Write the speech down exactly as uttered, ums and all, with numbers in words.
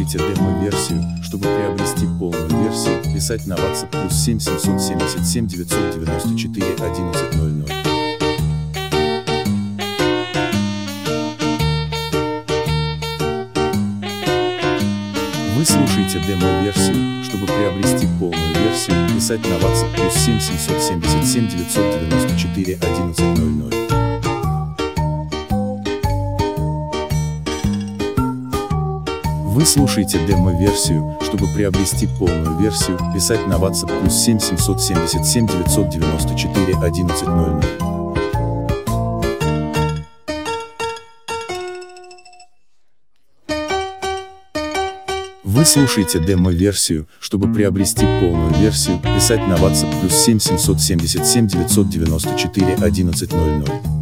слушайте демо-версию. Чтобы приобрести полную версию, писать на WhatsApp плюс семь семьсот семьдесят семь девятьсот девяносто четыре одиннадцать ноль ноль. Вы слушаете демо-версию. Чтобы приобрести полную версию, писать на WhatsApp плюс семь семьсот семьдесят семь девятьсот девяносто четыре одиннадцать ноль ноль. Вы слушаете демо-версию. Чтобы приобрести полную версию, писать на WhatsApp плюс семь семьсот семьдесят семь девятьсот девяносто четыре одиннадцать ноль ноль. Вы слушаете демо-версию. Чтобы приобрести полную версию, писать на WhatsApp плюс семь семьсот семьдесят семь девятьсот девяносто четыре одиннадцать ноль ноль.